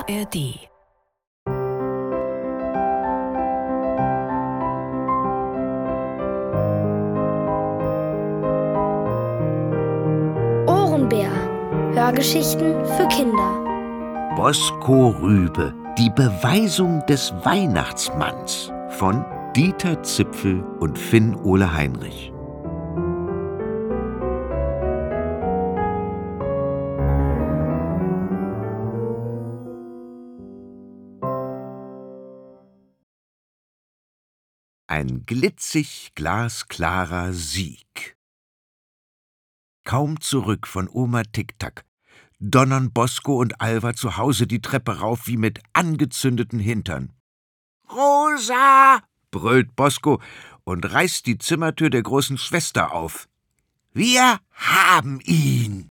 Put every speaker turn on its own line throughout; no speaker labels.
ARD.
Ohrenbär. Hörgeschichten für Kinder.
Bosko Rübe, die Beweisung des Weihnachtsmanns von Dieter Zipfel und Finn Ole Heinrich. Ein glitzig glasklarer Sieg. Kaum zurück von Oma Tic-Tac donnern Bosko und Alva zu Hause die Treppe rauf wie mit angezündeten Hintern. »Rosa!« brüllt Bosko und reißt die Zimmertür der großen Schwester auf. »Wir haben ihn!«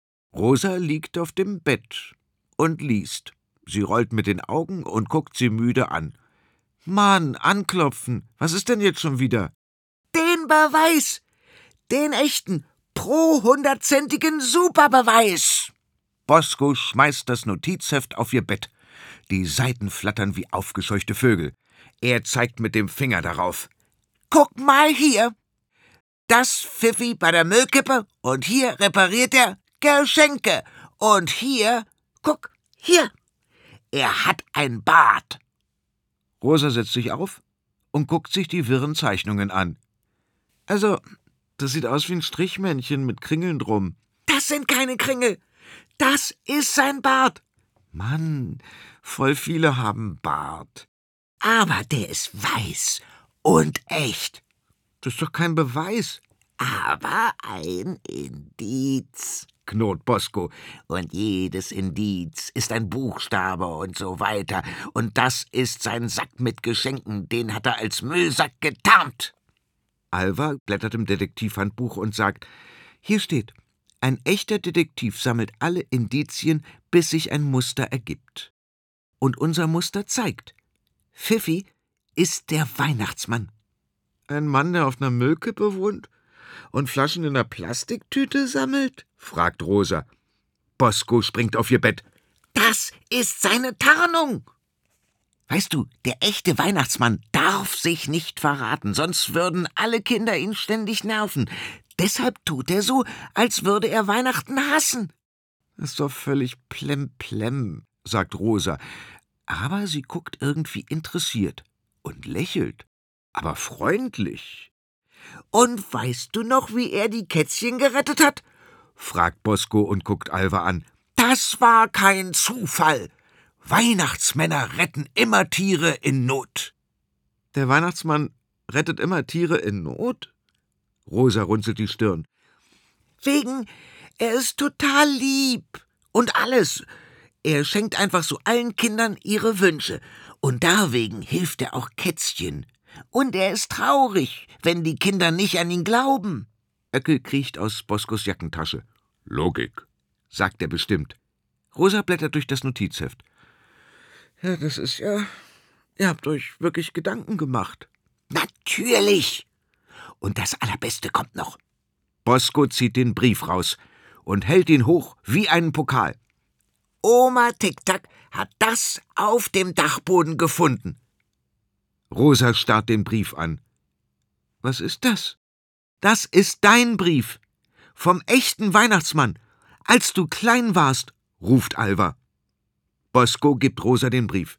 Rosa liegt auf dem Bett und liest. Sie rollt mit den Augen und guckt sie müde an. »Mann, anklopfen! Was ist denn jetzt schon wieder?« »Den Beweis! Den echten, pro 100-centigen Superbeweis!« Bosko schmeißt das Notizheft auf ihr Bett. Die Seiten flattern wie aufgescheuchte Vögel. Er zeigt mit dem Finger darauf. »Guck mal hier! Das Pfiffi bei der Müllkippe und hier repariert er Geschenke. Und hier, guck, hier, er hat ein Bart.« Rosa setzt sich auf und guckt sich die wirren Zeichnungen an. »Also, das sieht aus wie ein Strichmännchen mit Kringeln drum.« »Das sind keine Kringel. Das ist sein Bart.« »Mann, voll viele haben Bart.« »Aber der ist weiß und echt.« »Das ist doch kein Beweis.« »Aber ein Indiz«, knurrt Bosko. »Und jedes Indiz ist ein Buchstabe und so weiter. Und das ist sein Sack mit Geschenken, den hat er als Müllsack getarnt.« Alva blättert im Detektivhandbuch und sagt, hier steht, ein echter Detektiv sammelt alle Indizien, bis sich ein Muster ergibt. Und unser Muster zeigt, Pfiffi ist der Weihnachtsmann. Ein Mann, der auf einer Müllkippe wohnt und Flaschen in einer Plastiktüte sammelt? Fragt Rosa. Bosko springt auf ihr Bett. Das ist seine Tarnung! Weißt du, der echte Weihnachtsmann darf sich nicht verraten, sonst würden alle Kinder ihn ständig nerven. Deshalb tut er so, als würde er Weihnachten hassen. Das ist doch völlig plemplem, sagt Rosa. Aber sie guckt irgendwie interessiert und lächelt, aber freundlich. Und weißt du noch, wie er die Kätzchen gerettet hat? Fragt Bosko und guckt Alva an. Das war kein Zufall. Weihnachtsmänner retten immer Tiere in Not. Der Weihnachtsmann rettet immer Tiere in Not? Rosa runzelt die Stirn. Wegen, er ist total lieb und alles. Er schenkt einfach so allen Kindern ihre Wünsche. Und deswegen hilft er auch Kätzchen. Und er ist traurig, wenn die Kinder nicht an ihn glauben. Öckel kriecht aus Boskos Jackentasche. Logik, sagt er bestimmt. Rosa blättert durch das Notizheft. Ja, das ist ja... Ihr habt euch wirklich Gedanken gemacht. Natürlich! Und das Allerbeste kommt noch. Bosko zieht den Brief raus und hält ihn hoch wie einen Pokal. Oma Tic-Tac hat das auf dem Dachboden gefunden. Rosa starrt den Brief an. Was ist das? Das ist dein Brief. Vom echten Weihnachtsmann. Als du klein warst, ruft Alva. Bosko gibt Rosa den Brief.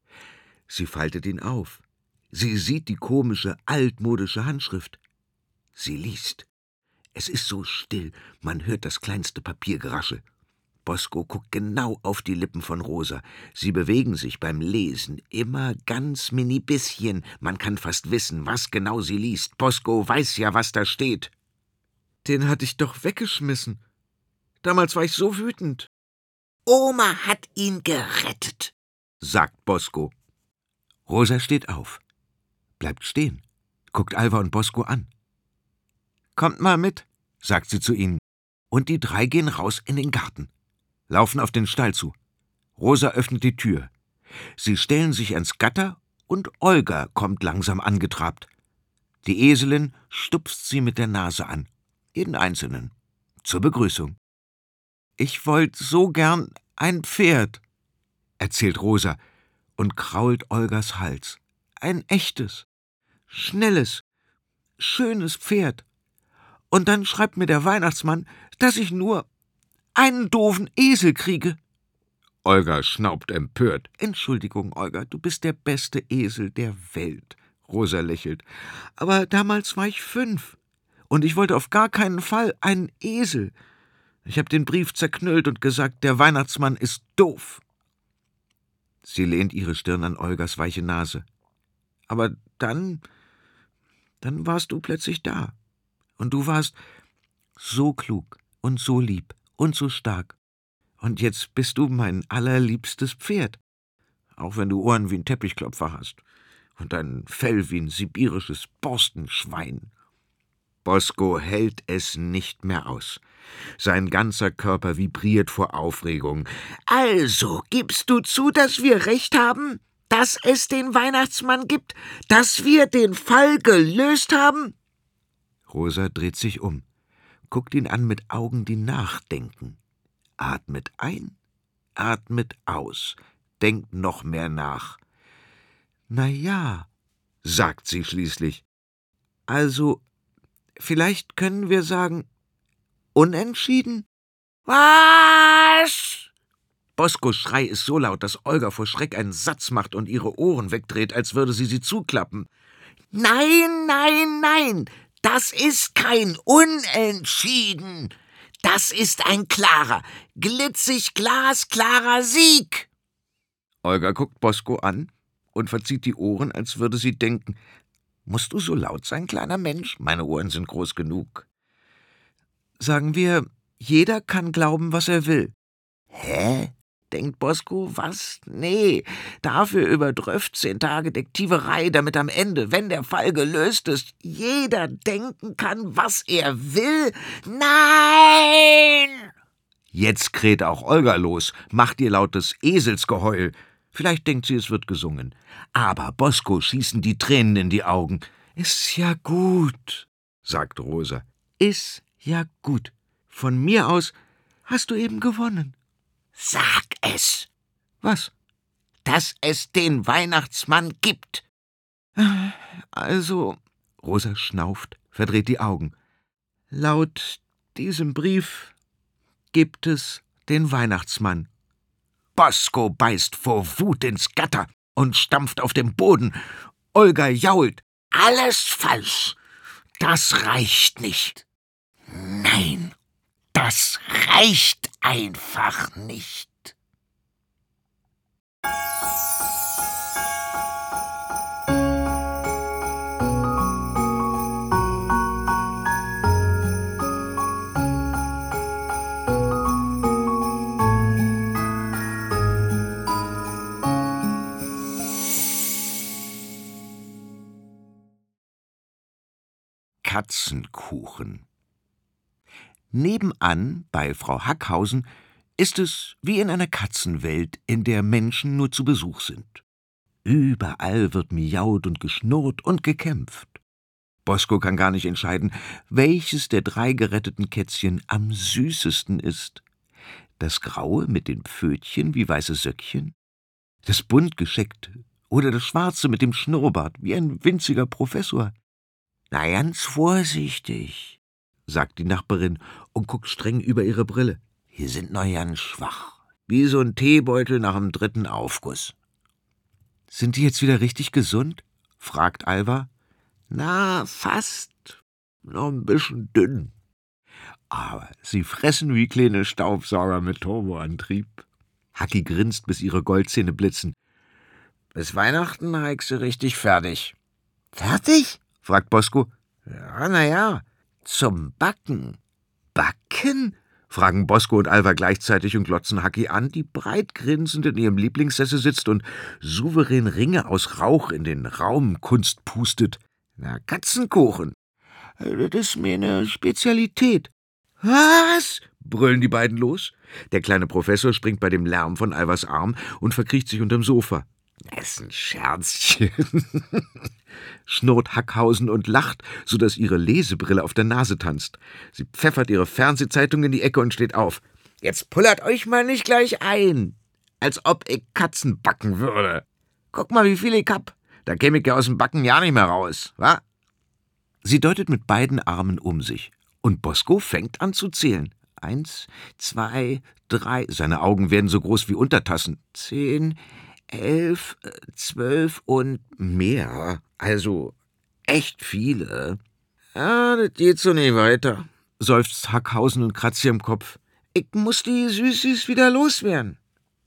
Sie faltet ihn auf. Sie sieht die komische, altmodische Handschrift. Sie liest. Es ist so still, man hört das kleinste Papiergerasche. Bosko guckt genau auf die Lippen von Rosa. Sie bewegen sich beim Lesen immer ganz mini bisschen. Man kann fast wissen, was genau sie liest. Bosko weiß ja, was da steht. Den hatte ich doch weggeschmissen. Damals war ich so wütend. Oma hat ihn gerettet, sagt Bosko. Rosa steht auf, bleibt stehen, guckt Alva und Bosko an. Kommt mal mit, sagt sie zu ihnen. Und die drei gehen raus in den Garten, laufen auf den Stall zu. Rosa öffnet die Tür. Sie stellen sich ans Gatter und Olga kommt langsam angetrabt. Die Eselin stupst sie mit der Nase an, jeden Einzelnen, zur Begrüßung. »Ich wollte so gern ein Pferd«, erzählt Rosa und krault Olgas Hals. Ein echtes, schnelles, schönes Pferd. Und dann schreibt mir der Weihnachtsmann, dass ich nur einen doofen Esel kriege. Olga schnaubt empört. Entschuldigung, Olga, du bist der beste Esel der Welt. Rosa lächelt. Aber damals war ich 5 und ich wollte auf gar keinen Fall einen Esel. Ich habe den Brief zerknüllt und gesagt, der Weihnachtsmann ist doof. Sie lehnt ihre Stirn an Olgas weiche Nase. Aber dann warst du plötzlich da. Und du warst so klug und so lieb und so stark. Und jetzt bist du mein allerliebstes Pferd. Auch wenn du Ohren wie ein Teppichklopfer hast und ein Fell wie ein sibirisches Borstenschwein. Bosko hält es nicht mehr aus. Sein ganzer Körper vibriert vor Aufregung. Also, gibst du zu, dass wir recht haben? Dass es den Weihnachtsmann gibt? Dass wir den Fall gelöst haben? Rosa dreht sich um, guckt ihn an mit Augen, die nachdenken. Atmet ein, atmet aus, denkt noch mehr nach. »Na ja«, sagt sie schließlich. »Also, vielleicht können wir sagen, unentschieden?« »Was?« Boskos Schrei ist so laut, dass Olga vor Schreck einen Satz macht und ihre Ohren wegdreht, als würde sie zuklappen. »Nein, nein, nein, das ist kein Unentschieden. Das ist ein klarer, glitzig glasklarer Sieg.« Olga guckt Bosko an und verzieht die Ohren, als würde sie denken, »Musst du so laut sein, kleiner Mensch? Meine Ohren sind groß genug.« »Sagen wir, jeder kann glauben, was er will.« »Hä?«, denkt Bosko, »was? Nee, dafür über 15 Tage Detektiverei, damit am Ende, wenn der Fall gelöst ist, jeder denken kann, was er will. Nein!« Jetzt kräht auch Olga los, macht ihr lautes Eselsgeheul. Vielleicht denkt sie, es wird gesungen. Aber Bosko schießen die Tränen in die Augen. »Ist ja gut«, sagt Rosa. »Ist ja gut. Von mir aus hast du eben gewonnen.« »Sag es.« »Was?« »Dass es den Weihnachtsmann gibt.« »Also«, Rosa schnauft, verdreht die Augen. »Laut diesem Brief gibt es den Weihnachtsmann.« Bosko beißt vor Wut ins Gatter und stampft auf dem Boden. Olga jault. »Alles falsch. Das reicht nicht. Nein, das reicht einfach nicht.« Katzenkuchen. Nebenan, bei Frau Hackhausen, ist es wie in einer Katzenwelt, in der Menschen nur zu Besuch sind. Überall wird miaut und geschnurrt und gekämpft. Bosko kann gar nicht entscheiden, welches der 3 geretteten Kätzchen am süßesten ist. Das graue mit den Pfötchen wie weiße Söckchen, das bunt gescheckte oder das schwarze mit dem Schnurrbart wie ein winziger Professor. »Na, ganz vorsichtig«, sagt die Nachbarin und guckt streng über ihre Brille. »Wir sind noch ganz schwach, wie so ein Teebeutel nach dem 3. Aufguss.« »Sind die jetzt wieder richtig gesund?« fragt Alva. »Na, fast. Noch ein bisschen dünn. Aber sie fressen wie kleine Staubsauger mit Turboantrieb.« Hacki grinst, bis ihre Goldzähne blitzen. »Bis Weihnachten heig sie richtig fertig.« »Fertig?« fragt Bosko. »Ja, na ja, zum Backen.« »Backen?« fragen Bosko und Alva gleichzeitig und glotzen Hacki an, die breit grinsend in ihrem Lieblingssessel sitzt und souverän Ringe aus Rauch in den Raumkunst pustet. »Na, Katzenkuchen. Das ist mir eine Spezialität.« »Was?« brüllen die beiden los. Der kleine Professor springt bei dem Lärm von Alvas Arm und verkriecht sich unterm Sofa. »Das ist ein Scherzchen«, schnurrt Hackhausen und lacht, sodass ihre Lesebrille auf der Nase tanzt. Sie pfeffert ihre Fernsehzeitung in die Ecke und steht auf. »Jetzt pullert euch mal nicht gleich ein. Als ob ich Katzen backen würde. Guck mal, wie viel ich hab. Da käme ich ja aus dem Backen ja nicht mehr raus, wa? Sie deutet mit beiden Armen um sich. Und Bosco fängt an zu zählen. 1, 2, 3. Seine Augen werden so groß wie Untertassen. 10, 11, 12 und mehr. Also echt viele. Ja, das geht so nicht weiter, seufzt Hackhausen und kratzt sich im Kopf. Ich muss die Süßis wieder loswerden.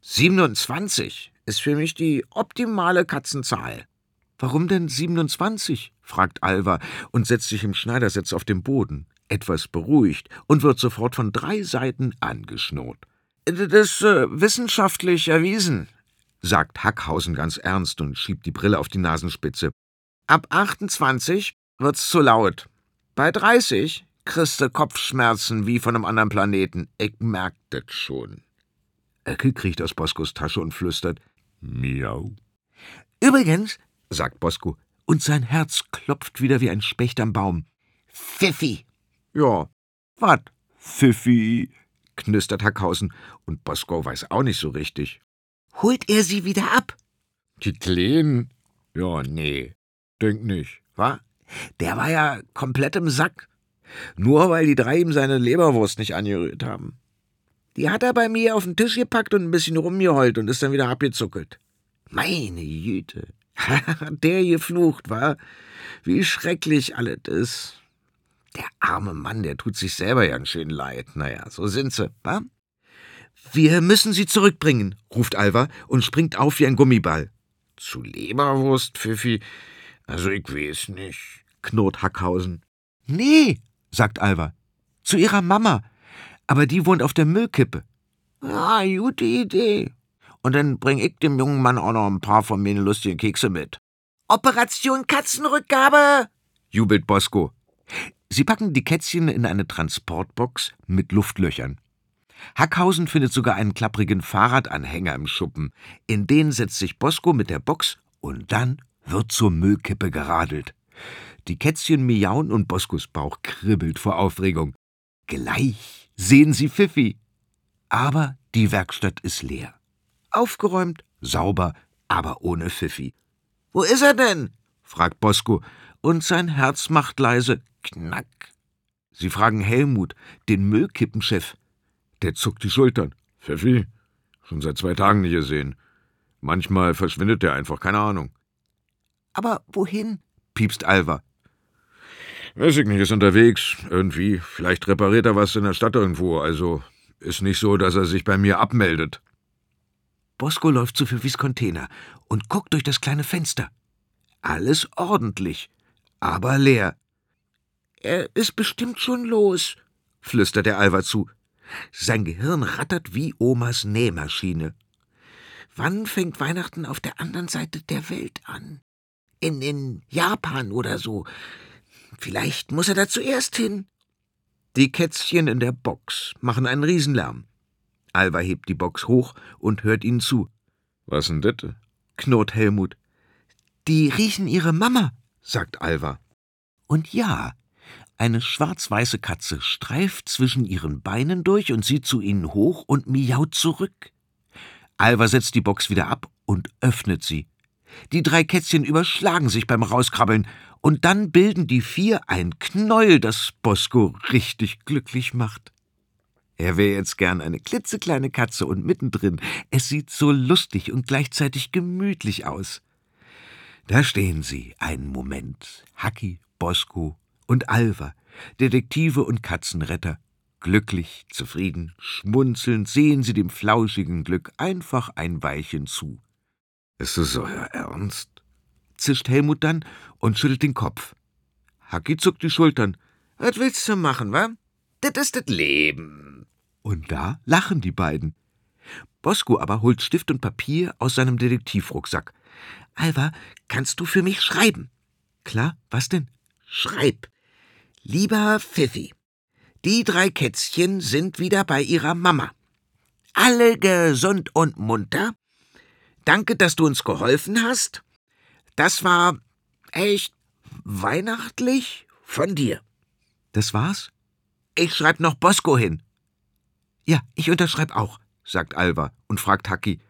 27 ist für mich die optimale Katzenzahl. Warum denn 27? Fragt Alva und setzt sich im Schneidersitz auf den Boden, etwas beruhigt, und wird sofort von 3 Seiten angeschnurrt. Das ist wissenschaftlich erwiesen, sagt Hackhausen ganz ernst und schiebt die Brille auf die Nasenspitze. Ab 28 wird's zu laut. Bei 30 kriegst du Kopfschmerzen wie von einem anderen Planeten. Ich merk das schon. Ecke kriecht aus Boscos Tasche und flüstert: Miau. Übrigens, sagt Bosco, und sein Herz klopft wieder wie ein Specht am Baum. Pfiffi. Ja, wat? Pfiffi, knistert Hackhausen, und Bosco weiß auch nicht so richtig. Holt er sie wieder ab? Die Kleinen? Ja, nee, denk nicht, wa? Der war ja komplett im Sack. Nur weil die 3 ihm seine Leberwurst nicht angerührt haben. Die hat er bei mir auf den Tisch gepackt und ein bisschen rumgeheult und ist dann wieder abgezuckelt. Meine Güte, der geflucht, war. Wie schrecklich alles ist. Der arme Mann, der tut sich selber ja ein schön leid. Naja, so sind sie, wa? Wir müssen sie zurückbringen, ruft Alva und springt auf wie ein Gummiball. Zu Leberwurst, Pfiffi? Also ich weiß nicht, knurrt Hackhausen. Nee, sagt Alva, zu ihrer Mama. Aber die wohnt auf der Müllkippe. Ja, gute Idee. Und dann bring ich dem jungen Mann auch noch ein paar von meinen lustigen Kekse mit. Operation Katzenrückgabe, jubelt Bosco. Sie packen die Kätzchen in eine Transportbox mit Luftlöchern. Hackhausen findet sogar einen klapprigen Fahrradanhänger im Schuppen. In den setzt sich Bosco mit der Box und dann wird zur Müllkippe geradelt. Die Kätzchen miauen und Boscos Bauch kribbelt vor Aufregung. Gleich sehen sie Pfiffi. Aber die Werkstatt ist leer. Aufgeräumt, sauber, aber ohne Pfiffi. »Wo ist er denn?« fragt Bosco, und sein Herz macht leise Knack. Sie fragen Helmut, den Müllkippenchef. Der zuckt die Schultern. »Pfiffi? Schon seit 2 Tagen nicht gesehen. Manchmal verschwindet der einfach, keine Ahnung.« »Aber wohin?« piepst Alva. »Weiß ich nicht, ist unterwegs, irgendwie. Vielleicht repariert er was in der Stadt irgendwo, also ist nicht so, dass er sich bei mir abmeldet.« Bosco läuft zu Pfiffis Container und guckt durch das kleine Fenster. Alles ordentlich, aber leer. »Er ist bestimmt schon los«, flüstert er Alva zu. Sein Gehirn rattert wie Omas Nähmaschine. Wann fängt Weihnachten auf der anderen Seite der Welt an? In Japan oder so. Vielleicht muss er da zuerst hin. Die Kätzchen in der Box machen einen Riesenlärm. Alva hebt die Box hoch und hört ihnen zu. »Was denn das?« knurrt Helmut. »Die riechen ihre Mama«, sagt Alva. Und ja, eine schwarz-weiße Katze streift zwischen ihren Beinen durch und sieht zu ihnen hoch und miaut zurück. Alva setzt die Box wieder ab und öffnet sie. Die 3 Kätzchen überschlagen sich beim Rauskrabbeln und dann bilden die 4 ein Knäuel, das Bosco richtig glücklich macht. Er wäre jetzt gern eine klitzekleine Katze und mittendrin. Es sieht so lustig und gleichzeitig gemütlich aus. Da stehen sie einen Moment, Hacki, Bosco und Alva, Detektive und Katzenretter. Glücklich, zufrieden, schmunzelnd sehen sie dem flauschigen Glück einfach ein Weilchen zu. »Ist es euer Ernst?« zischt Helmut dann und schüttelt den Kopf. Hacki zuckt die Schultern. »Was willst du machen, wa? Das ist das Leben.« Und da lachen die beiden. Bosco aber holt Stift und Papier aus seinem Detektivrucksack. »Alva, kannst du für mich schreiben?« »Klar, was denn?« »Schreib. Lieber Pfiffi, die 3 Kätzchen sind wieder bei ihrer Mama. Alle gesund und munter. Danke, dass du uns geholfen hast. Das war echt weihnachtlich von dir.« »Das war's?« »Ich schreib noch Bosco hin.« »Ja, ich unterschreib auch«, sagt Alva und fragt Hacki.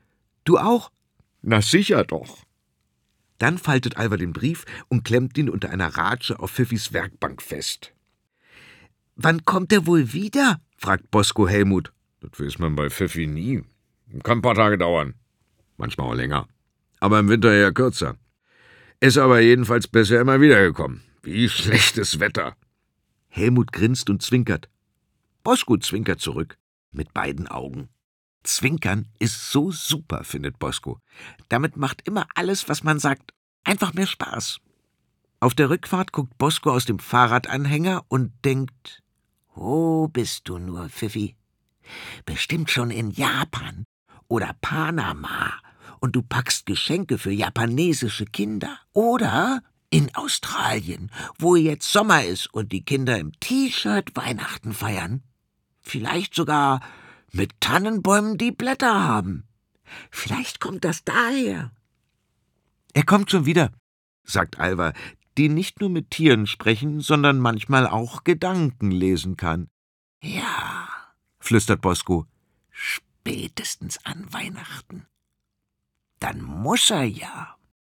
Du auch? Na sicher doch. Dann faltet Alva den Brief und klemmt ihn unter einer Ratsche auf Pfiffis Werkbank fest. »Wann kommt er wohl wieder?« fragt Bosko Helmut. »Das weiß man bei Pfiffi nie. Kann ein paar Tage dauern. Manchmal auch länger. Aber im Winter eher kürzer. Ist aber jedenfalls bisher immer wiedergekommen. Wie schlechtes Wetter.« Helmut grinst und zwinkert. Bosko zwinkert zurück, mit beiden Augen. Zwinkern ist so super, findet Bosko. Damit macht immer alles, was man sagt, einfach mehr Spaß. Auf der Rückfahrt guckt Bosko aus dem Fahrradanhänger und denkt, »Wo bist du nur, Pfiffi? Bestimmt schon in Japan oder Panama und du packst Geschenke für japanesische Kinder. Oder in Australien, wo jetzt Sommer ist und die Kinder im T-Shirt Weihnachten feiern. Vielleicht sogar mit Tannenbäumen, die Blätter haben. Vielleicht kommt das daher.« »Er kommt schon wieder«, sagt Alva, die nicht nur mit Tieren sprechen, sondern manchmal auch Gedanken lesen kann. »Ja«, flüstert Bosko, »spätestens an Weihnachten. Dann muss er ja.«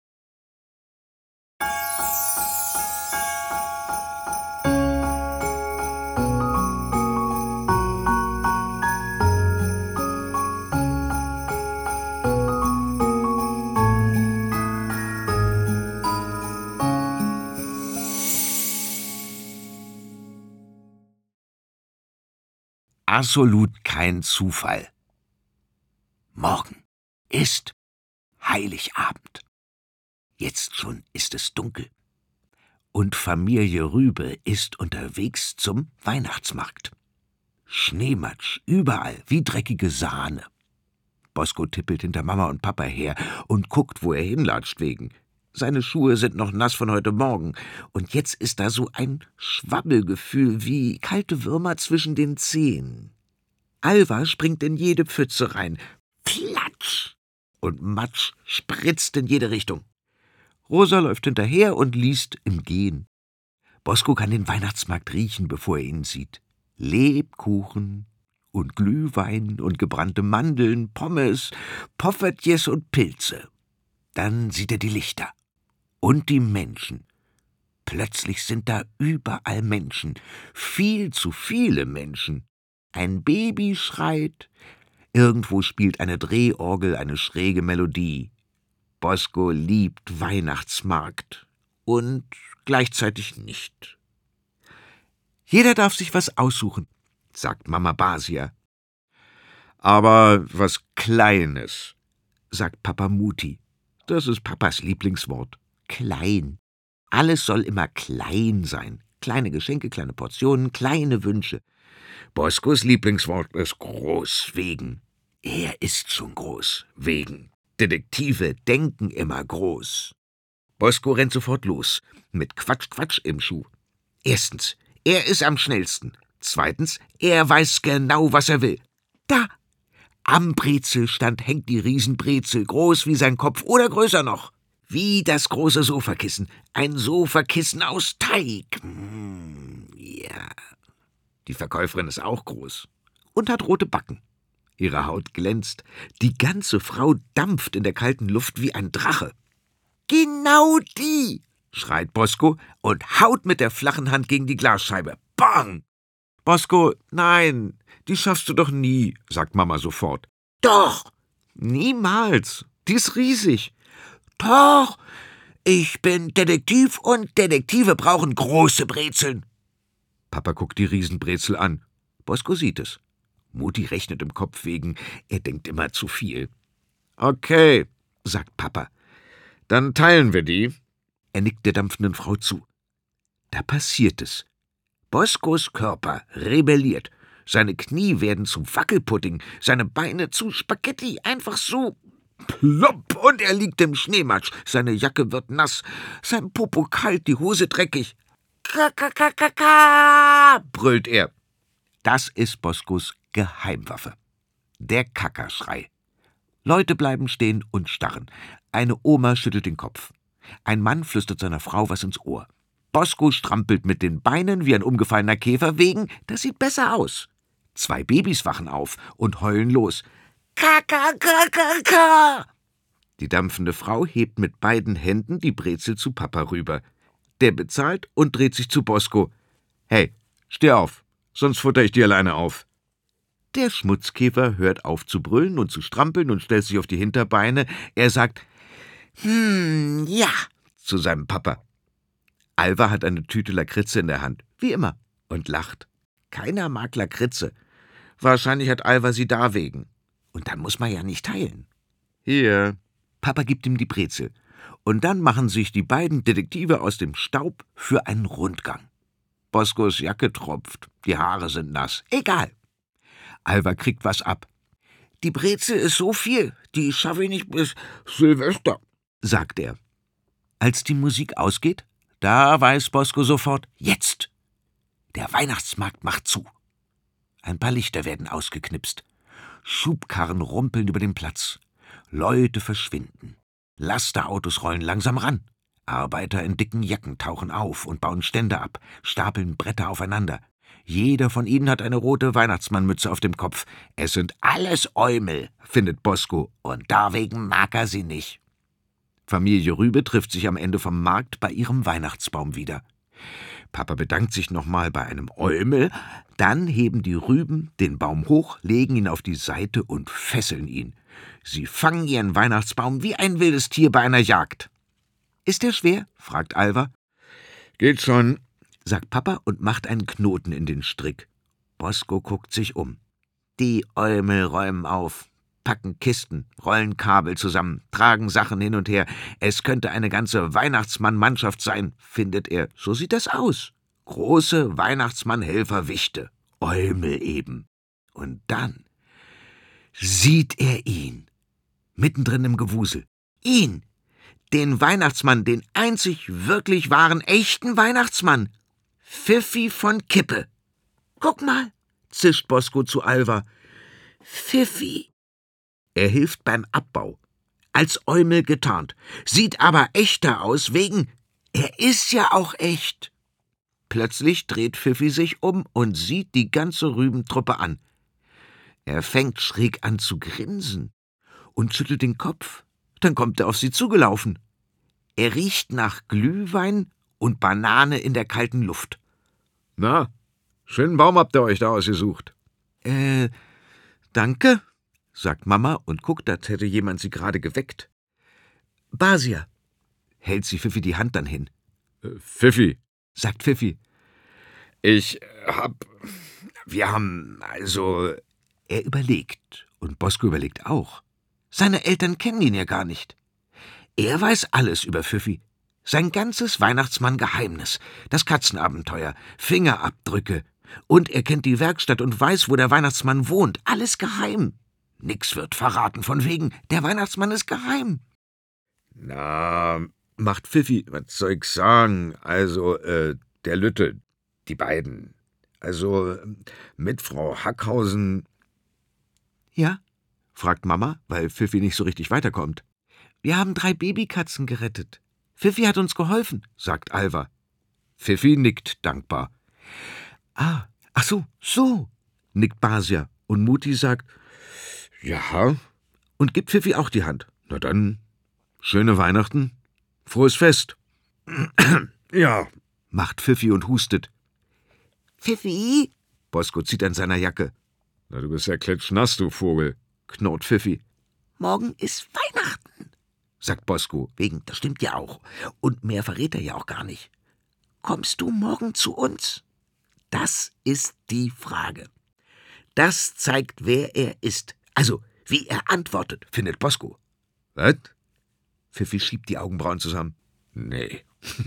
Absolut kein Zufall. Morgen ist Heiligabend. Jetzt schon ist es dunkel. Und Familie Rübe ist unterwegs zum Weihnachtsmarkt. Schneematsch überall, wie dreckige Sahne. Bosko tippelt hinter Mama und Papa her und guckt, wo er hinlatscht wegen. Seine Schuhe sind noch nass von heute Morgen. Und jetzt ist da so ein Schwabbelgefühl wie kalte Würmer zwischen den Zehen. Alva springt in jede Pfütze rein. Platsch! Und Matsch spritzt in jede Richtung. Rosa läuft hinterher und liest im Gehen. Bosko kann den Weihnachtsmarkt riechen, bevor er ihn sieht. Lebkuchen und Glühwein und gebrannte Mandeln, Pommes, Poffertjes und Pilze. Dann sieht er die Lichter. Und die Menschen. Plötzlich sind da überall Menschen. Viel zu viele Menschen. Ein Baby schreit. Irgendwo spielt eine Drehorgel eine schräge Melodie. Bosko liebt Weihnachtsmarkt. Und gleichzeitig nicht. Jeder darf sich was aussuchen, sagt Mama Basia. Aber was Kleines, sagt Papa Muti. Das ist Papas Lieblingswort. Klein. Alles soll immer klein sein. Kleine Geschenke, kleine Portionen, kleine Wünsche. Boskos Lieblingswort ist groß, wegen. Er ist schon groß, wegen. Detektive denken immer groß. Bosko rennt sofort los, mit Quatsch, Quatsch im Schuh. Erstens, er ist am schnellsten. Zweitens, er weiß genau, was er will. Da! Am Brezelstand hängt die Riesenbrezel, groß wie sein Kopf oder größer noch. Wie das große Sofakissen. Ein Sofakissen aus Teig. Ja. Die Verkäuferin ist auch groß und hat rote Backen. Ihre Haut glänzt. Die ganze Frau dampft in der kalten Luft wie ein Drache. »Genau die«, schreit Bosko und haut mit der flachen Hand gegen die Glasscheibe. Bang! »Bosko, nein, die schaffst du doch nie«, sagt Mama sofort. »Doch!« »Niemals, die ist riesig.« »Doch, ich bin Detektiv und Detektive brauchen große Brezeln.« Papa guckt die Riesenbrezel an. Bosko sieht es. Mutti rechnet im Kopf wegen, er denkt immer zu viel. »Okay«, sagt Papa. »Dann teilen wir die.« Er nickt der dampfenden Frau zu. Da passiert es. Boskos Körper rebelliert. Seine Knie werden zu Wackelpudding, seine Beine zu Spaghetti, einfach so plopp, und er liegt im Schneematsch. Seine Jacke wird nass, sein Popo kalt, die Hose dreckig. »Ka-ka-ka-ka-ka«, brüllt er. Das ist Boskos Geheimwaffe. Der Kackerschrei. Leute bleiben stehen und starren. Eine Oma schüttelt den Kopf. Ein Mann flüstert seiner Frau was ins Ohr. Bosko strampelt mit den Beinen wie ein umgefallener Käfer wegen, das sieht besser aus. 2 Babys wachen auf und heulen los. Ka-ka-ka-ka-ka! Die dampfende Frau hebt mit beiden Händen die Brezel zu Papa rüber. Der bezahlt und dreht sich zu Bosko. »Hey, steh auf, sonst futter ich dir alleine auf.« Der Schmutzkäfer hört auf zu brüllen und zu strampeln und stellt sich auf die Hinterbeine. Er sagt ja zu seinem Papa. Alva hat eine Tüte Lakritze in der Hand, wie immer, und lacht. Keiner mag Lakritze. Wahrscheinlich hat Alva sie da wegen. Und dann muss man ja nicht teilen. Hier. Papa gibt ihm die Brezel. Und dann machen sich die beiden Detektive aus dem Staub für einen Rundgang. Boskos Jacke tropft, die Haare sind nass. Egal. Alva kriegt was ab. »Die Brezel ist so viel, die schaffe ich nicht bis Silvester«, sagt er. Als die Musik ausgeht, da weiß Bosko sofort, jetzt. Der Weihnachtsmarkt macht zu. Ein paar Lichter werden ausgeknipst. Schubkarren rumpeln über den Platz. Leute verschwinden. Lasterautos rollen langsam ran. Arbeiter in dicken Jacken tauchen auf und bauen Stände ab, stapeln Bretter aufeinander. Jeder von ihnen hat eine rote Weihnachtsmannmütze auf dem Kopf. Es sind alles Eumel, findet Bosko, und deswegen mag er sie nicht. Familie Rübe trifft sich am Ende vom Markt bei ihrem Weihnachtsbaum wieder. Papa bedankt sich nochmal bei einem Eumel, dann heben die Rüben den Baum hoch, legen ihn auf die Seite und fesseln ihn. Sie fangen ihren Weihnachtsbaum wie ein wildes Tier bei einer Jagd. »Ist der schwer?« fragt Alva. »Geht schon«, sagt Papa und macht einen Knoten in den Strick. Bosko guckt sich um. Die Eumel räumen auf, packen Kisten, rollen Kabel zusammen, tragen Sachen hin und her. Es könnte eine ganze Weihnachtsmann-Mannschaft sein, findet er. So sieht das aus. Große Weihnachtsmann-Helfer-Wichte. Eumel eben. Und dann sieht er ihn. Mittendrin im Gewusel. Ihn. Den Weihnachtsmann, den einzig wirklich wahren, echten Weihnachtsmann. Pfiffi von Kippe. »Guck mal«, zischt Bosko zu Alva. »Pfiffi.« Er hilft beim Abbau. Als Eumel getarnt. Sieht aber echter aus, wegen, er ist ja auch echt. Plötzlich dreht Pfiffi sich um und sieht die ganze Rübentruppe an. Er fängt schräg an zu grinsen und schüttelt den Kopf. Dann kommt er auf sie zugelaufen. Er riecht nach Glühwein und Banane in der kalten Luft. »Na, schönen Baum habt ihr euch da ausgesucht.« Danke«, sagt Mama und guckt, als hätte jemand sie gerade geweckt. »Basia«, hält sie Pfiffi die Hand dann hin. »Pfiffi«, sagt Pfiffi. Wir haben also...« Er überlegt und Bosko überlegt auch. Seine Eltern kennen ihn ja gar nicht. Er weiß alles über Pfiffi. Sein ganzes Weihnachtsmann-Geheimnis, das Katzenabenteuer, Fingerabdrücke. Und er kennt die Werkstatt und weiß, wo der Weihnachtsmann wohnt. Alles geheim. Nix wird verraten, von wegen, der Weihnachtsmann ist geheim. »Na«, macht Pfiffi, »was soll ich sagen? Also, der Lütte, die beiden. Also, mit Frau Hackhausen.« »Ja?«, fragt Mama, weil Pfiffi nicht so richtig weiterkommt. »Wir haben 3 Babykatzen gerettet. Pfiffi hat uns geholfen«, sagt Alva. Pfiffi nickt dankbar. »Ach so«, nickt Basia und Mutti sagt »Ja« und gibt Pfiffi auch die Hand. »Na dann, schöne Weihnachten, frohes Fest.« »Ja«, macht Pfiffi und hustet. »Pfiffi«, Bosko zieht an seiner Jacke. »Na, du bist ja klitschnass, du Vogel«, knurrt Pfiffi. »Morgen ist Weihnachten«, sagt Bosko, wegen, das stimmt ja auch. Und mehr verrät er ja auch gar nicht. »Kommst du morgen zu uns?« Das ist die Frage. Das zeigt, wer er ist. Also, wie er antwortet, findet Bosko. Was? Pfiffi schiebt die Augenbrauen zusammen. Nee.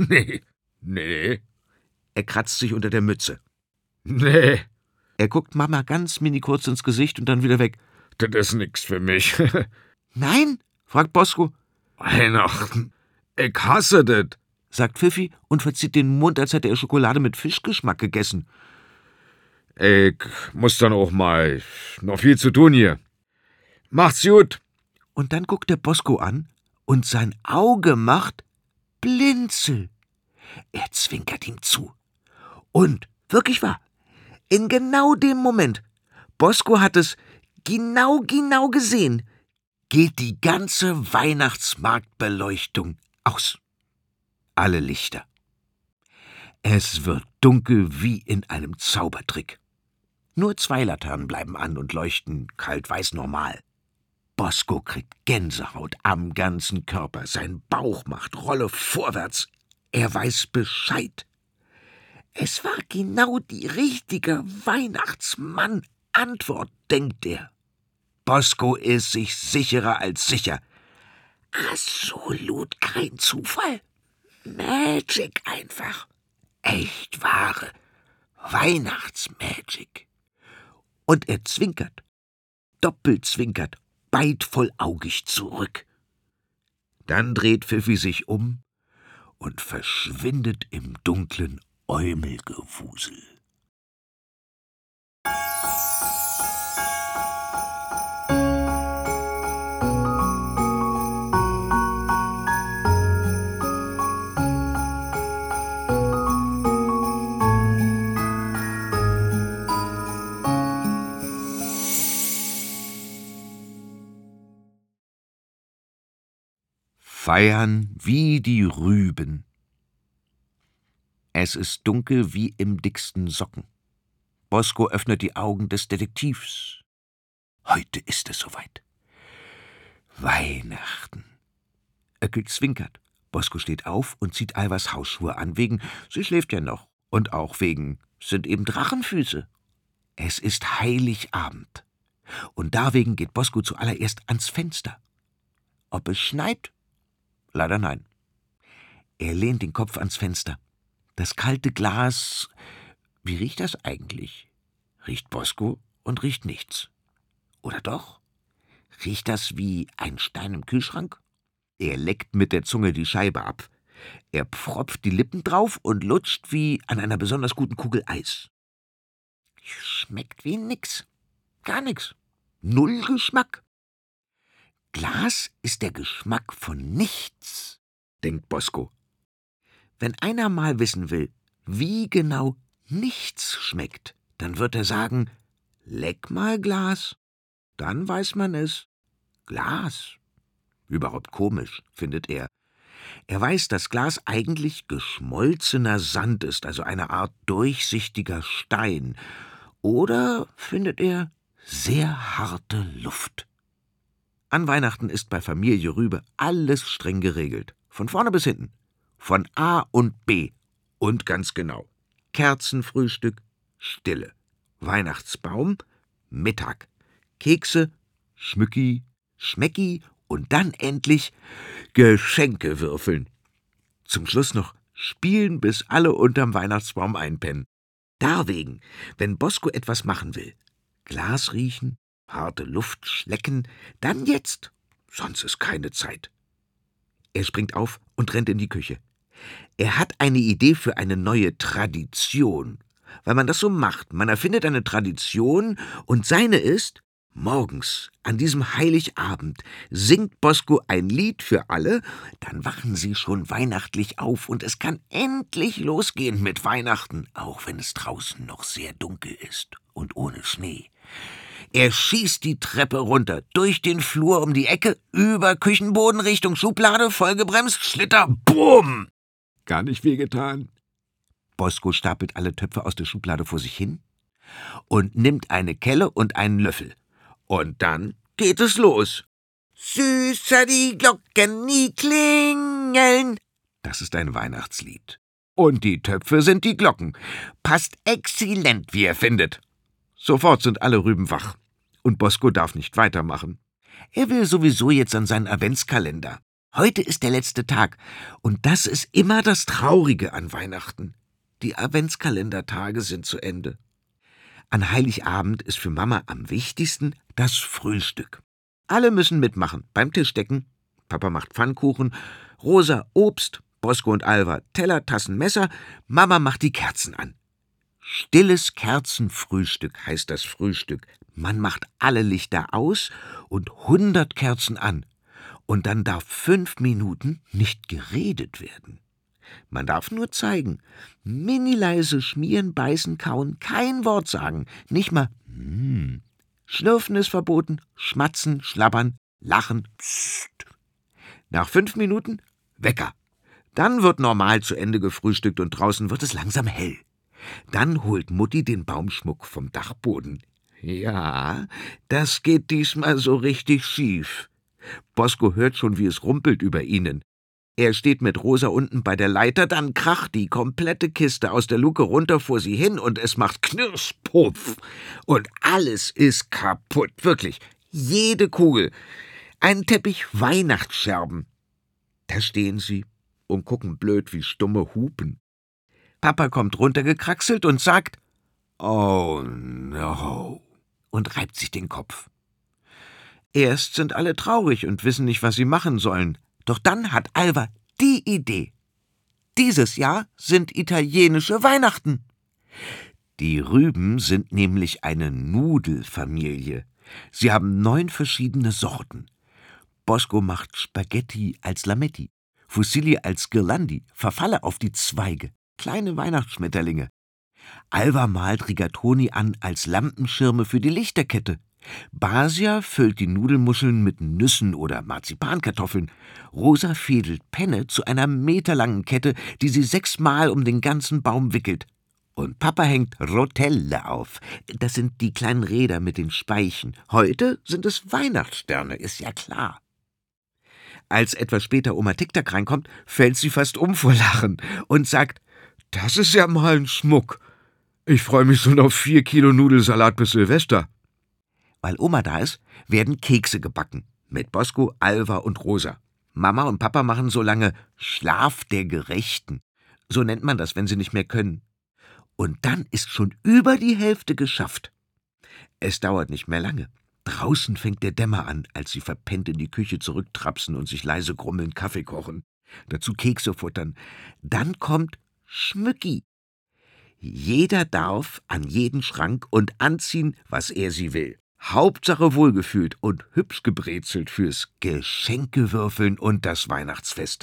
Er kratzt sich unter der Mütze. Nee. Er guckt Mama ganz mini kurz ins Gesicht und dann wieder weg. Das ist nix für mich. Nein? Fragt Bosko. Weihnachten. Ich hasse das, sagt Pfiffi und verzieht den Mund, als hätte er Schokolade mit Fischgeschmack gegessen. Ich muss dann auch mal. Noch viel zu tun hier. Macht's gut. Und dann guckt er Bosko an und sein Auge macht Blinzel. Er zwinkert ihm zu. Und, wirklich wahr, in genau dem Moment, Bosko hat es genau gesehen, geht die ganze Weihnachtsmarktbeleuchtung aus. Alle Lichter. Es wird dunkel wie in einem Zaubertrick. Nur 2 Laternen bleiben an und leuchten kalt-weiß normal. Bosko kriegt Gänsehaut am ganzen Körper. Sein Bauch macht Rolle vorwärts. Er weiß Bescheid. Es war genau die richtige Weihnachtsmann-Antwort, denkt er. Bosko ist sich sicherer als sicher. Absolut kein Zufall. Magic einfach. Echt wahre Weihnachtsmagic. Und er zwinkert, doppelt zwinkert, beid vollaugig zurück. Dann dreht Pfiffi sich um und verschwindet im dunklen Äumelgewusel. Feiern wie die Rüben. Es ist dunkel wie im dicksten Socken. Bosko öffnet die Augen des Detektivs. Heute ist es soweit. Weihnachten. Öckel zwinkert. Bosko steht auf und zieht Alvas Hausschuhe an, wegen, sie schläft ja noch. Und auch wegen, sind eben Drachenfüße. Es ist Heiligabend. Und deswegen geht Bosko zuallererst ans Fenster. Ob es schneit? Leider nein. Er lehnt den Kopf ans Fenster. Das kalte Glas. Wie riecht das eigentlich? Riecht Bosko und riecht nichts. Oder doch? Riecht das wie ein Stein im Kühlschrank? Er leckt mit der Zunge die Scheibe ab. Er pfropft die Lippen drauf und lutscht wie an einer besonders guten Kugel Eis. Schmeckt wie nix. Gar nix. Null Geschmack. Glas ist der Geschmack von nichts, denkt Bosko. Wenn einer mal wissen will, wie genau nichts schmeckt, dann wird er sagen, leck mal Glas. Dann weiß man es. Glas. Überhaupt komisch, findet er. Er weiß, dass Glas eigentlich geschmolzener Sand ist, also eine Art durchsichtiger Stein. Oder, findet er, sehr harte Luft. An Weihnachten ist bei Familie Rübe alles streng geregelt. Von vorne bis hinten. Von A und B. Und ganz genau. Kerzenfrühstück, Stille. Weihnachtsbaum, Mittag. Kekse, Schmücki, Schmecki und dann endlich Geschenke würfeln. Zum Schluss noch spielen, bis alle unterm Weihnachtsbaum einpennen. Deswegen, wenn Bosko etwas machen will, Glas riechen, harte Luft schlecken, dann jetzt, sonst ist keine Zeit. Er springt auf und rennt in die Küche. Er hat eine Idee für eine neue Tradition, weil man das so macht. Man erfindet eine Tradition und seine ist, morgens, an diesem Heiligabend, singt Bosko ein Lied für alle, dann wachen sie schon weihnachtlich auf und es kann endlich losgehen mit Weihnachten, auch wenn es draußen noch sehr dunkel ist und ohne Schnee. Er schießt die Treppe runter, durch den Flur um die Ecke, über Küchenboden Richtung Schublade, vollgebremst, Schlitter, BUM! Gar nicht wehgetan. Bosko stapelt alle Töpfe aus der Schublade vor sich hin und nimmt eine Kelle und einen Löffel. Und dann geht es los. Süßer die Glocken, nie klingeln. Das ist ein Weihnachtslied. Und die Töpfe sind die Glocken. Passt exzellent, wie er findet. Sofort sind alle Rüben wach. Und Bosko darf nicht weitermachen. Er will sowieso jetzt an seinen Adventskalender. Heute ist der letzte Tag. Und das ist immer das Traurige an Weihnachten. Die Adventskalendertage sind zu Ende. An Heiligabend ist für Mama am wichtigsten das Frühstück. Alle müssen mitmachen. Beim Tischdecken. Papa macht Pfannkuchen. Rosa Obst. Bosko und Alva Teller, Tassen, Messer. Mama macht die Kerzen an. Stilles Kerzenfrühstück heißt das Frühstück. Man macht alle Lichter aus und 100 Kerzen an. Und dann darf 5 Minuten nicht geredet werden. Man darf nur zeigen. Mini-leise schmieren, beißen, kauen, kein Wort sagen. Nicht mal Schlürfen ist verboten, schmatzen, schlabbern, Lachen, psst. Nach 5 Minuten Wecker. Dann wird normal zu Ende gefrühstückt und draußen wird es langsam hell. Dann holt Mutti den Baumschmuck vom Dachboden. Ja, das geht diesmal so richtig schief. Bosko hört schon, wie es rumpelt über ihnen. Er steht mit Rosa unten bei der Leiter, dann kracht die komplette Kiste aus der Luke runter vor sie hin und es macht Knirsch, Puff. Und alles ist kaputt, wirklich. Jede Kugel. Ein Teppich Weihnachtsscherben. Da stehen sie und gucken blöd wie stumme Hupen. Papa kommt runtergekraxelt und sagt, »Oh no«, und reibt sich den Kopf. Erst sind alle traurig und wissen nicht, was sie machen sollen. Doch dann hat Alva die Idee. Dieses Jahr sind italienische Weihnachten. Die Rüben sind nämlich eine Nudelfamilie. Sie haben 9 verschiedene Sorten. Bosko macht Spaghetti als Lametti, Fusilli als Girlandi, Farfalle auf die Zweige, kleine Weihnachtsschmetterlinge. Alva malt Rigatoni an als Lampenschirme für die Lichterkette. Basia füllt die Nudelmuscheln mit Nüssen oder Marzipankartoffeln. Rosa fädelt Penne zu einer meterlangen Kette, die sie 6-mal um den ganzen Baum wickelt. Und Papa hängt Rotelle auf. Das sind die kleinen Räder mit den Speichen. Heute sind es Weihnachtssterne, ist ja klar. Als etwas später Oma Tic-Tac reinkommt, fällt sie fast um vor Lachen und sagt, »Das ist ja mal ein Schmuck. Ich freue mich schon auf 4 Kilo Nudelsalat bis Silvester.« Weil Oma da ist, werden Kekse gebacken. Mit Bosko, Alva und Rosa. Mama und Papa machen so lange Schlaf der Gerechten. So nennt man das, wenn sie nicht mehr können. Und dann ist schon über die Hälfte geschafft. Es dauert nicht mehr lange. Draußen fängt der Dämmer an, als sie verpennt in die Küche zurücktrapsen und sich leise grummelnd Kaffee kochen. Dazu Kekse futtern. Dann kommt Schmücki. Jeder darf an jeden Schrank und anziehen, was er sie will. Hauptsache wohlgefühlt und hübsch gebrezelt fürs Geschenkewürfeln und das Weihnachtsfest.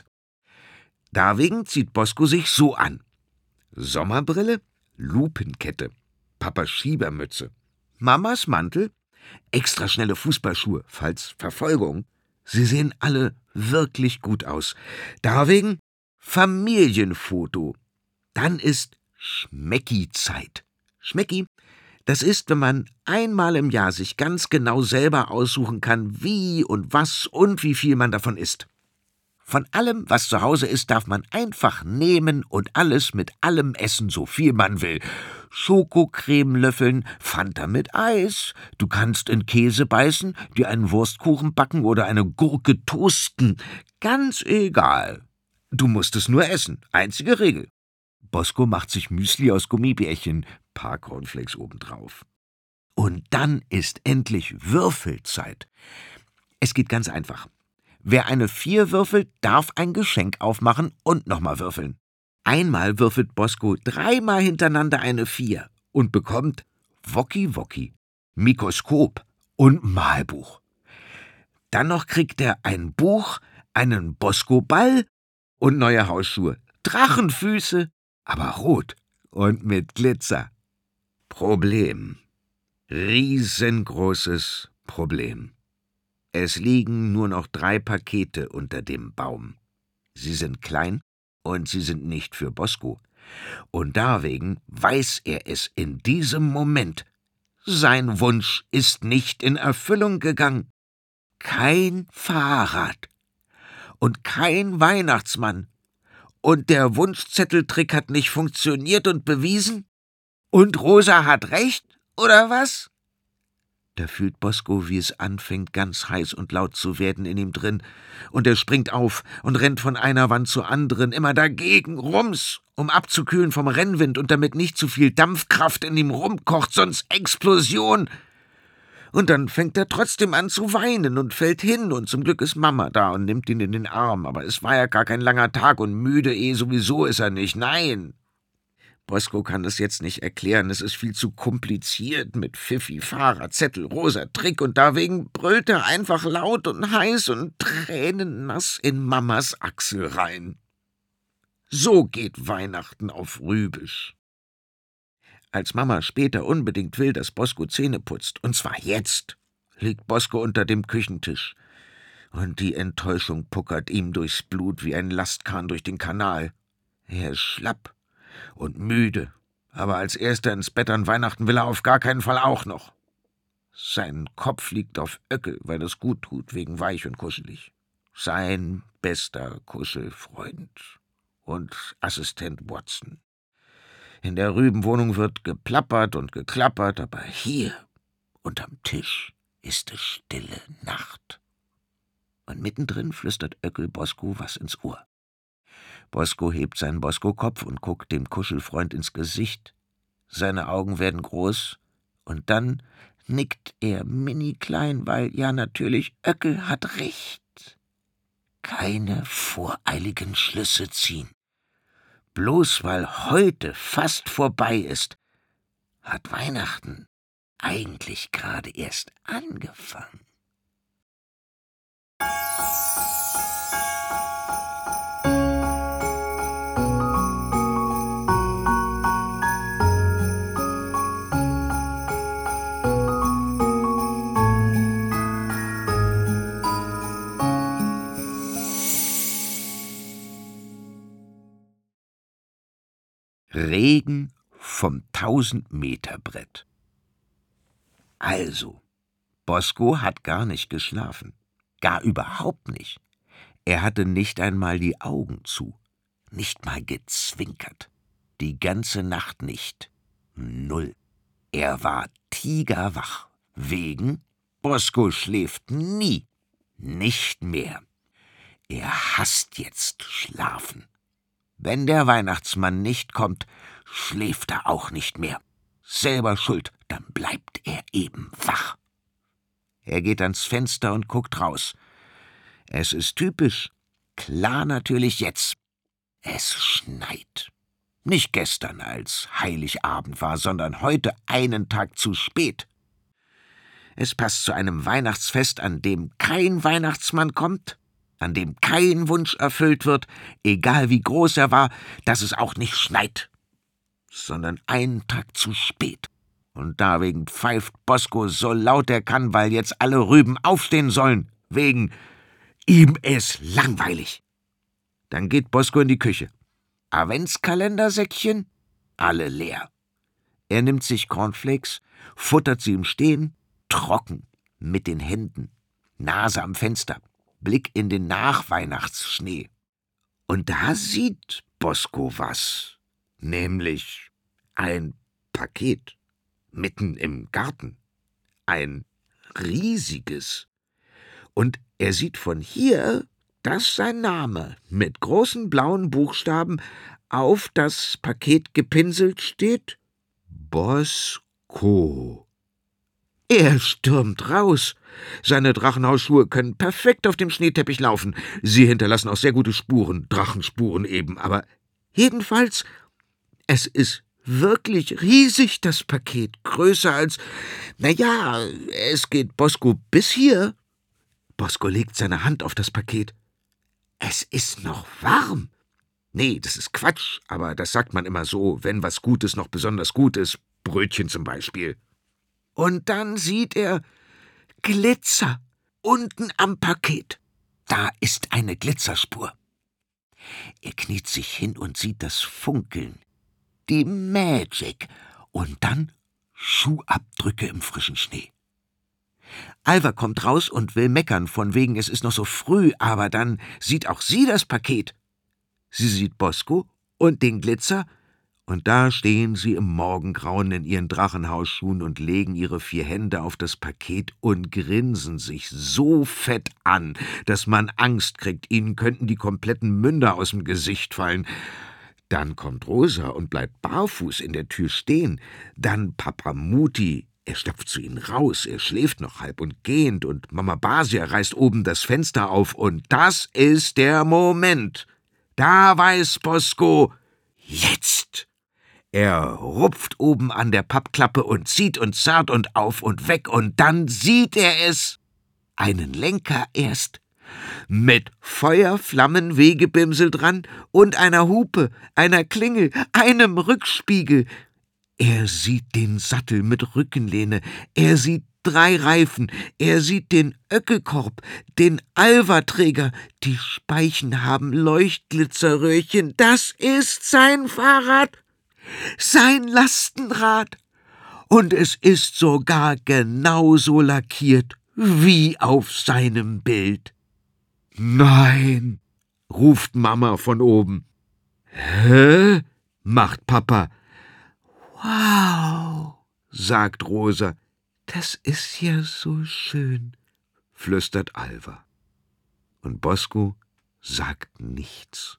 Deswegen zieht Bosko sich so an. Sommerbrille, Lupenkette, Papas Schiebermütze, Mamas Mantel, extra schnelle Fußballschuhe, falls Verfolgung. Sie sehen alle wirklich gut aus. Deswegen Familienfoto. Dann ist Schmecki-Zeit. Schmecki, das ist, wenn man einmal im Jahr sich ganz genau selber aussuchen kann, wie und was und wie viel man davon isst. Von allem, was zu Hause ist, darf man einfach nehmen und alles mit allem essen, so viel man will. Schokocreme löffeln, Fanta mit Eis. Du kannst in Käse beißen, dir einen Wurstkuchen backen oder eine Gurke toasten. Ganz egal. Du musst es nur essen. Einzige Regel. Bosko macht sich Müsli aus Gummibärchen, paar Cornflakes obendrauf. Und dann ist endlich Würfelzeit. Es geht ganz einfach. Wer eine 4 würfelt, darf ein Geschenk aufmachen und nochmal würfeln. Einmal würfelt Bosko 3-mal hintereinander eine 4 und bekommt Woki-Woki, Mikroskop und Malbuch. Dann noch kriegt er ein Buch, einen Bosko-Ball und neue Hausschuhe. Drachenfüße, aber rot und mit Glitzer. Problem. Riesengroßes Problem. Es liegen nur noch 3 Pakete unter dem Baum. Sie sind klein und sie sind nicht für Bosko. Und deswegen weiß er es in diesem Moment. Sein Wunsch ist nicht in Erfüllung gegangen. Kein Fahrrad und kein Weihnachtsmann. Und der Wunschzetteltrick hat nicht funktioniert und bewiesen? Und Rosa hat recht, oder was? Da fühlt Bosko, wie es anfängt, ganz heiß und laut zu werden in ihm drin. Und er springt auf und rennt von einer Wand zur anderen, immer dagegen, rums, um abzukühlen vom Rennwind und damit nicht zu viel Dampfkraft in ihm rumkocht, sonst Explosion. Und dann fängt er trotzdem an zu weinen und fällt hin, und zum Glück ist Mama da und nimmt ihn in den Arm. Aber es war ja gar kein langer Tag und müde sowieso ist er nicht. Nein! Bosko kann es jetzt nicht erklären, es ist viel zu kompliziert mit Pfiffi, Fahrer, Zettel, Rosa, Trick, und deswegen brüllt er einfach laut und heiß und tränennass in Mamas Achsel rein. So geht Weihnachten auf Rübisch. Als Mama später unbedingt will, dass Bosko Zähne putzt, und zwar jetzt, liegt Bosko unter dem Küchentisch. Und die Enttäuschung puckert ihm durchs Blut wie ein Lastkahn durch den Kanal. Er ist schlapp und müde, aber als Erster ins Bett an Weihnachten will er auf gar keinen Fall auch noch. Sein Kopf liegt auf Öckel, weil es gut tut, wegen weich und kuschelig. Sein bester Kuschelfreund und Assistent Watson. In der Rübenwohnung wird geplappert und geklappert, aber hier, unterm Tisch, ist es stille Nacht. Und mittendrin flüstert Öckel Bosko was ins Ohr. Bosko hebt seinen Bosko-Kopf und guckt dem Kuschelfreund ins Gesicht. Seine Augen werden groß und dann nickt er mini-klein, weil ja natürlich Öckel hat recht. Keine voreiligen Schlüsse ziehen. Bloß weil heute fast vorbei ist, hat Weihnachten eigentlich gerade erst angefangen. Regen vom 1000-Meter-Brett. Also, Bosko hat gar nicht geschlafen. Gar überhaupt nicht. Er hatte nicht einmal die Augen zu. Nicht mal gezwinkert. Die ganze Nacht nicht. 0. Er war tigerwach. Wegen Bosko schläft nie. Nicht mehr. Er hasst jetzt Schlafen. Wenn der Weihnachtsmann nicht kommt, schläft er auch nicht mehr. Selber schuld, dann bleibt er eben wach. Er geht ans Fenster und guckt raus. Es ist typisch. Klar natürlich jetzt. Es schneit. Nicht gestern, als Heiligabend war, sondern heute einen Tag zu spät. Es passt zu einem Weihnachtsfest, an dem kein Weihnachtsmann kommt, an dem kein Wunsch erfüllt wird, egal wie groß er war, dass es auch nicht schneit, sondern einen Tag zu spät. Und deswegen pfeift Bosko so laut er kann, weil jetzt alle Rüben aufstehen sollen, wegen ihm ist langweilig. Dann geht Bosko in die Küche. Adventskalendersäckchen, alle leer. Er nimmt sich Cornflakes, futtert sie im Stehen, trocken, mit den Händen, Nase am Fenster, Blick in den Nachweihnachtsschnee. Und da sieht Bosko was, nämlich ein Paket mitten im Garten, ein riesiges. Und er sieht von hier, dass sein Name mit großen blauen Buchstaben auf das Paket gepinselt steht: Bosko. Er stürmt raus. Seine Drachenhausschuhe können perfekt auf dem Schneeteppich laufen. Sie hinterlassen auch sehr gute Spuren, Drachenspuren eben. Aber jedenfalls, es ist wirklich riesig, das Paket. Größer als, es geht Bosko bis hier. Bosko legt seine Hand auf das Paket. Es ist noch warm. Nee, das ist Quatsch, aber das sagt man immer so, wenn was Gutes noch besonders gut ist. Brötchen zum Beispiel. Und dann sieht er Glitzer unten am Paket. Da ist eine Glitzerspur. Er kniet sich hin und sieht das Funkeln. Die Magic. Und dann Schuhabdrücke im frischen Schnee. Alva kommt raus und will meckern, von wegen es ist noch so früh, aber dann sieht auch sie das Paket. Sie sieht Bosko und den Glitzer, und da stehen sie im Morgengrauen in ihren Drachenhausschuhen und legen ihre 4 Hände auf das Paket und grinsen sich so fett an, dass man Angst kriegt, ihnen könnten die kompletten Münder aus dem Gesicht fallen. Dann kommt Rosa und bleibt barfuß in der Tür stehen. Dann Papa Muti, er stapft zu ihnen raus, er schläft noch halb und gehend, und Mama Basia reißt oben das Fenster auf, und das ist der Moment. Da weiß Bosko, jetzt! Er rupft oben an der Pappklappe und zieht und zerrt und auf und weg, und dann sieht er es. Einen Lenker erst, mit Feuerflammenwegebimsel dran und einer Hupe, einer Klingel, einem Rückspiegel. Er sieht den Sattel mit Rückenlehne, er sieht 3 Reifen, er sieht den Öckelkorb, den Alvaträger, die Speichen haben Leuchtglitzerröhrchen. Das ist sein Fahrrad, sein Lastenrad. Und es ist sogar genauso lackiert wie auf seinem Bild. »Nein«, ruft Mama von oben. »Hä?«, macht Papa. »Wow«, sagt Rosa. »Das ist ja so schön«, flüstert Alva. Und Bosco sagt nichts.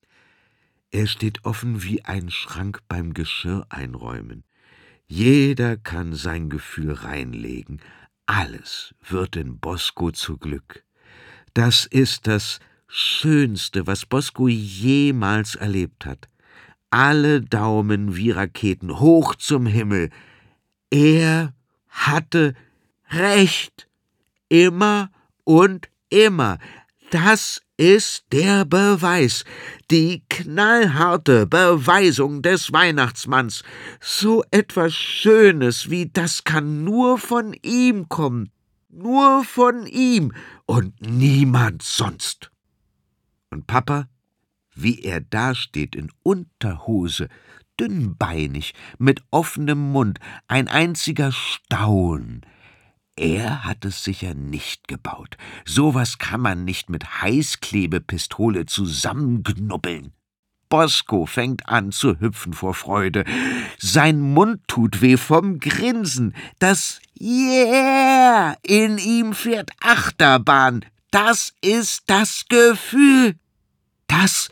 Er steht offen wie ein Schrank beim Geschirr einräumen. Jeder kann sein Gefühl reinlegen. Alles wird in Bosco zu Glück. Das ist das Schönste, was Bosco jemals erlebt hat. Alle Daumen wie Raketen hoch zum Himmel. Er hatte recht. Immer und immer. Das ist der Beweis, die knallharte Beweisung des Weihnachtsmanns. So etwas Schönes wie das kann nur von ihm kommen. Nur von ihm und niemand sonst. Und Papa, wie er dasteht in Unterhose, dünnbeinig, mit offenem Mund, ein einziger Staun. Er hat es sicher nicht gebaut. Sowas kann man nicht mit Heißklebepistole zusammenknubbeln. Bosco fängt an zu hüpfen vor Freude. Sein Mund tut weh vom Grinsen. Das Yeah in ihm fährt Achterbahn. Das ist das Gefühl. Das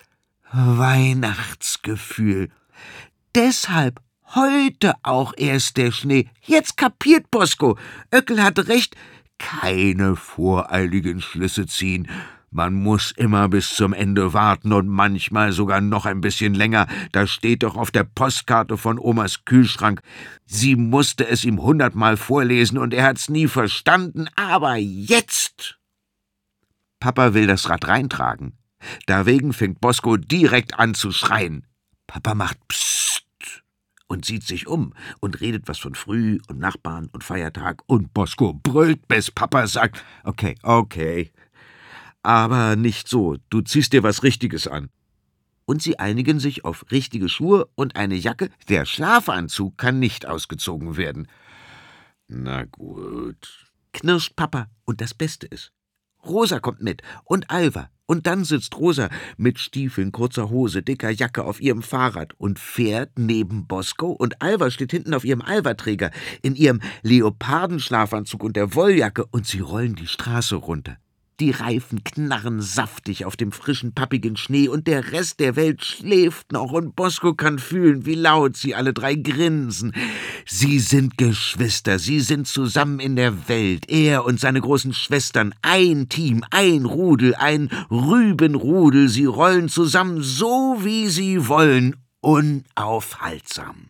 Weihnachtsgefühl. Deshalb heute auch erst der Schnee. Jetzt kapiert Bosco. Öckel hatte recht. Keine voreiligen Schlüsse ziehen. Man muss immer bis zum Ende warten und manchmal sogar noch ein bisschen länger. Das steht doch auf der Postkarte von Omas Kühlschrank. Sie musste es ihm 100-mal vorlesen und er hat's nie verstanden. Aber jetzt! Papa will das Rad reintragen. Dagegen fängt Bosco direkt an zu schreien. Papa macht Psst und sieht sich um und redet was von Früh und Nachbarn und Feiertag. Und Bosco brüllt, bis Papa sagt, okay. Aber nicht so, du ziehst dir was Richtiges an. Und sie einigen sich auf richtige Schuhe und eine Jacke. Der Schlafanzug kann nicht ausgezogen werden. Na gut, knirscht Papa. Und das Beste ist, Rosa kommt mit und Alva. Und dann sitzt Rosa mit Stiefeln, kurzer Hose, dicker Jacke auf ihrem Fahrrad und fährt neben Bosco. Und Alva steht hinten auf ihrem Alvaträger in ihrem Leopardenschlafanzug und der Wolljacke. Und sie rollen die Straße runter. Die Reifen knarren saftig auf dem frischen, pappigen Schnee und der Rest der Welt schläft noch und Bosco kann fühlen, wie laut sie alle 3 grinsen. Sie sind Geschwister, sie sind zusammen in der Welt, er und seine großen Schwestern, ein Team, ein Rudel, ein Rübenrudel, sie rollen zusammen so, wie sie wollen, unaufhaltsam.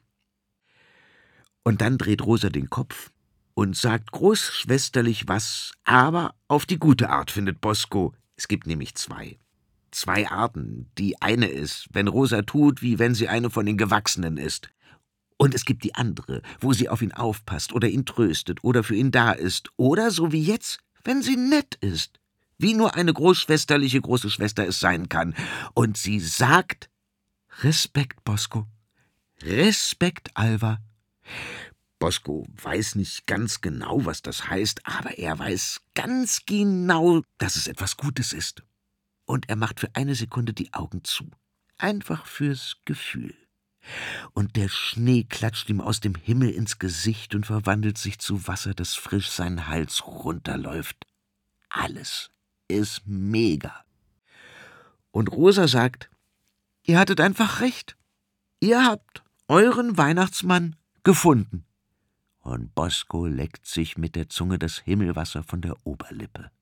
Und dann dreht Rosa den Kopf und sagt großschwesterlich was, aber auf die gute Art, findet Bosco. Es gibt nämlich 2. 2 Arten. Die eine ist, wenn Rosa tut, wie wenn sie eine von den Gewachsenen ist. Und es gibt die andere, wo sie auf ihn aufpasst oder ihn tröstet oder für ihn da ist. Oder so wie jetzt, wenn sie nett ist. Wie nur eine großschwesterliche große Schwester es sein kann. Und sie sagt, Respekt, Bosco. Respekt, Alva. Bosco weiß nicht ganz genau, was das heißt, aber er weiß ganz genau, dass es etwas Gutes ist. Und er macht für eine Sekunde die Augen zu. Einfach fürs Gefühl. Und der Schnee klatscht ihm aus dem Himmel ins Gesicht und verwandelt sich zu Wasser, das frisch seinen Hals runterläuft. Alles ist mega. Und Rosa sagt, ihr hattet einfach recht. Ihr habt euren Weihnachtsmann gefunden. Und Bosco leckt sich mit der Zunge das Himmelwasser von der Oberlippe.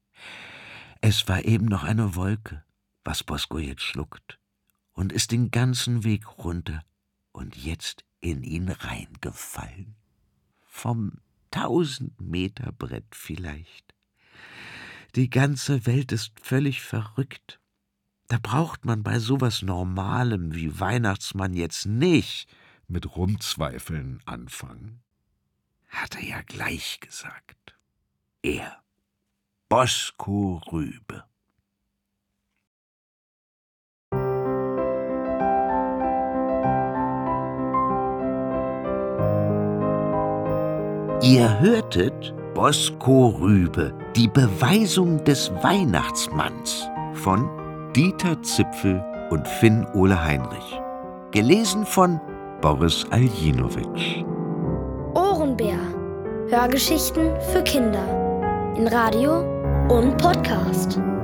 Es war eben noch eine Wolke, was Bosco jetzt schluckt, und ist den ganzen Weg runter und jetzt in ihn reingefallen. Vom 1000-Meter-Brett vielleicht. Die ganze Welt ist völlig verrückt. Da braucht man bei sowas Normalem wie Weihnachtsmann jetzt nicht mit Rumzweifeln anfangen. Hat er ja gleich gesagt. Er, Bosko Rübe. Ihr hörtet Bosko Rübe, die Beweisung des Weihnachtsmanns von Dieter Zipfel und Finn Ole Heinrich. Gelesen von Boris Aljinowitsch.
Ohrenbär. Hörgeschichten für Kinder. In Radio und Podcast.